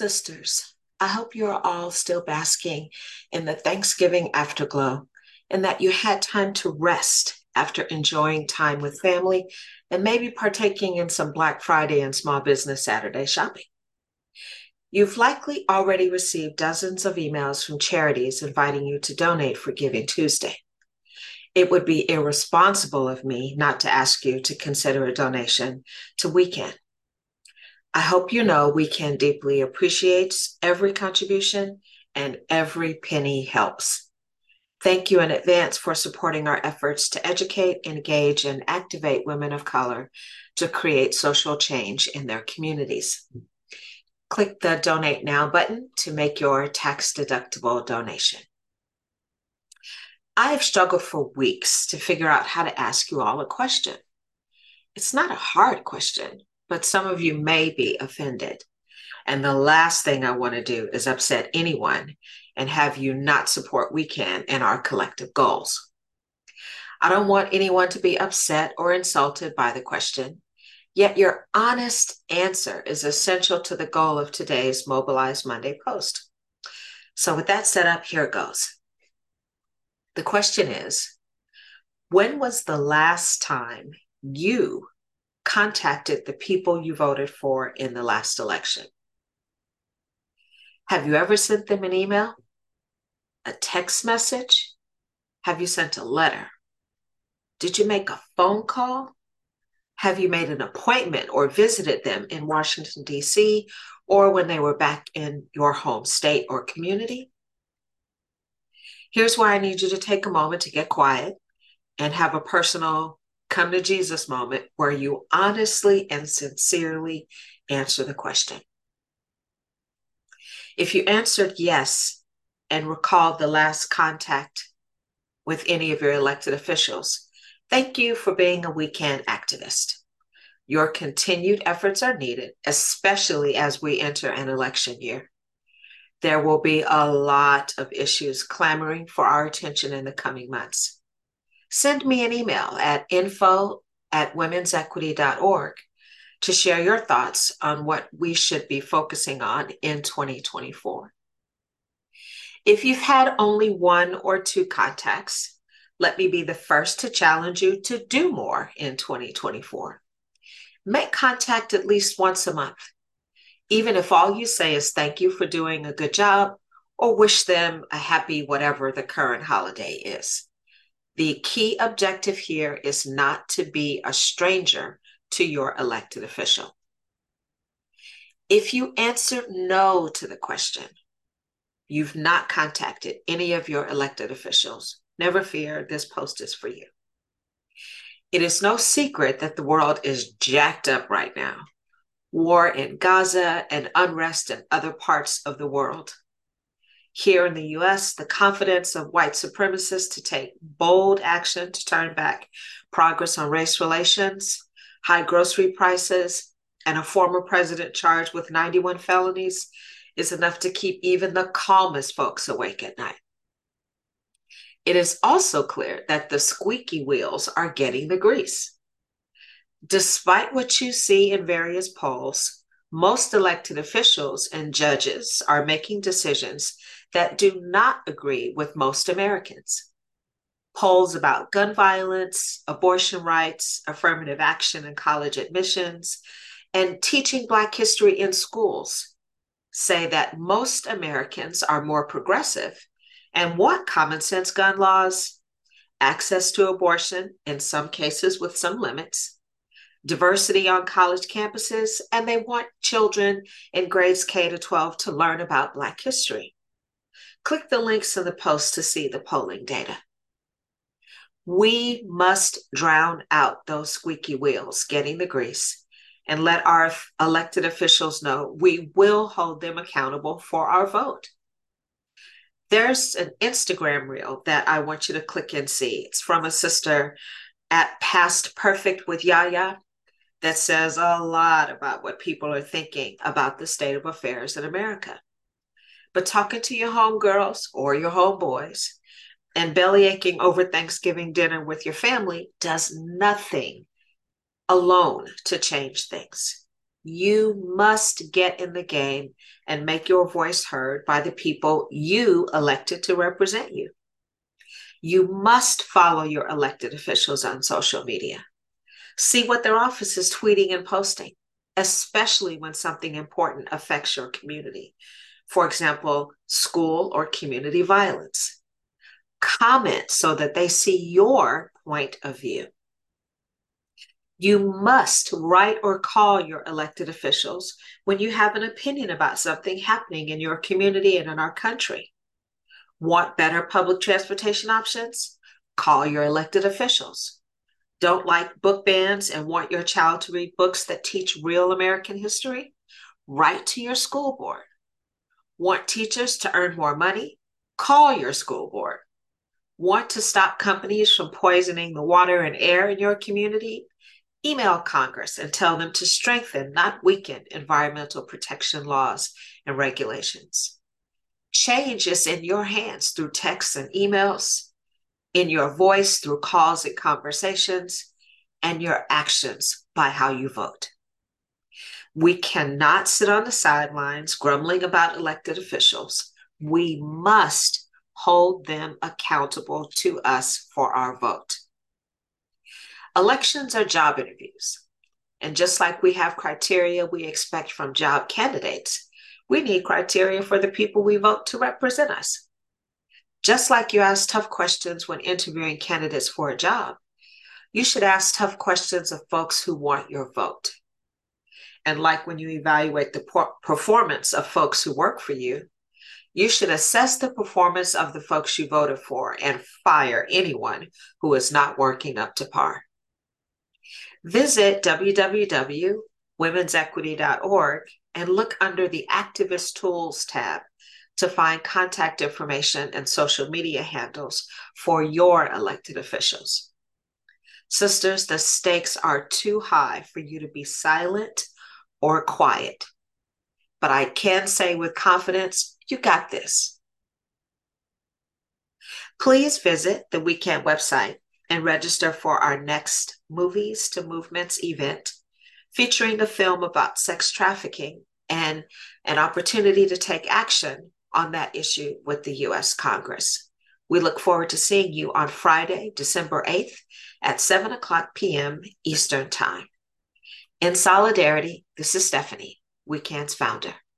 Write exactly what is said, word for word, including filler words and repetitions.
Sisters, I hope you are all still basking in the Thanksgiving afterglow and that you had time to rest after enjoying time with family and maybe partaking in some Black Friday and Small Business Saturday shopping. You've likely already received dozens of emails from charities inviting you to donate for Giving Tuesday. It would be irresponsible of me not to ask you to consider a donation to Weekend. I hope you know Weekend deeply appreciates every contribution and every penny helps. Thank you in advance for supporting our efforts to educate, engage, and activate women of color to create social change in their communities. Click the Donate Now button to make your tax-deductible donation. I have struggled for weeks to figure out how to ask you all a question. It's not a hard question, but some of you may be offended. And the last thing I want to do is upset anyone and have you not support Weekend and our collective goals. I don't want anyone to be upset or insulted by the question, yet your honest answer is essential to the goal of today's Mobilize Monday post. So with that set up, here it goes. The question is, when was the last time you contacted the people you voted for in the last election? Have you ever sent them an email? A text message? Have you sent a letter? Did you make a phone call? Have you made an appointment or visited them in Washington, D C, or when they were back in your home state or community? Here's where I need you to take a moment to get quiet and have a personal come to Jesus moment where you honestly and sincerely answer the question. If you answered yes and recalled the last contact with any of your elected officials, thank you for being a Weekend activist. Your continued efforts are needed, especially as we enter an election year. There will be a lot of issues clamoring for our attention in the coming months. Send me an email at info at womens equity dot org to share your thoughts on what we should be focusing on in twenty twenty-four. If you've had only one or two contacts, let me be the first to challenge you to do more in twenty twenty-four. Make contact at least once a month, even if all you say is thank you for doing a good job or wish them a happy whatever the current holiday is. The key objective here is not to be a stranger to your elected official. If you answer no to the question, you've not contacted any of your elected officials. Never fear, this post is for you. It is no secret that the world is jacked up right now. War in Gaza and unrest in other parts of the world. Here in the U S, the confidence of white supremacists to take bold action to turn back progress on race relations, high grocery prices, and a former president charged with ninety-one felonies is enough to keep even the calmest folks awake at night. It is also clear that the squeaky wheels are getting the grease. Despite what you see in various polls, most elected officials and judges are making decisions that do not agree with most Americans. Polls about gun violence, abortion rights, affirmative action in college admissions, and teaching Black history in schools say that most Americans are more progressive and want common sense gun laws, access to abortion, in some cases with some limits, diversity on college campuses, and they want children in grades K to twelve to learn about Black history. Click the links in the post to see the polling data. We must drown out those squeaky wheels getting the grease and let our elected officials know we will hold them accountable for our vote. There's an Instagram reel that I want you to click and see. It's from a sister at Past Perfect with Yaya that says a lot about what people are thinking about the state of affairs in America. But talking to your homegirls or your homeboys and bellyaching over Thanksgiving dinner with your family does nothing alone to change things. You must get in the game and make your voice heard by the people you elected to represent you. You must follow your elected officials on social media. See what their office is tweeting and posting, especially when something important affects your community. For example, school or community violence. Comment so that they see your point of view. You must write or call your elected officials when you have an opinion about something happening in your community and in our country. Want better public transportation options? Call your elected officials. Don't like book bans and want your child to read books that teach real American history? Write to your school board. Want teachers to earn more money? Call your school board. Want to stop companies from poisoning the water and air in your community? Email Congress and tell them to strengthen, not weaken, environmental protection laws and regulations. Change is in your hands through texts and emails, in your voice through calls and conversations, and your actions by how you vote. We cannot sit on the sidelines grumbling about elected officials. We must hold them accountable to us for our vote. Elections are job interviews. And just like we have criteria we expect from job candidates, we need criteria for the people we vote to represent us. Just like you ask tough questions when interviewing candidates for a job, you should ask tough questions of folks who want your vote. And like when you evaluate the performance of folks who work for you, you should assess the performance of the folks you voted for and fire anyone who is not working up to par. Visit w w w dot womens equity dot org and look under the Activist Tools tab to find contact information and social media handles for your elected officials. Sisters, the stakes are too high for you to be silent or quiet. But I can say with confidence, you got this. Please visit the We Can website and register for our next Movies to Movements event featuring a film about sex trafficking and an opportunity to take action on that issue with the U S Congress. We look forward to seeing you on Friday, December eighth at seven o'clock p m Eastern Time. In solidarity, this is Stephanie, We Can's founder.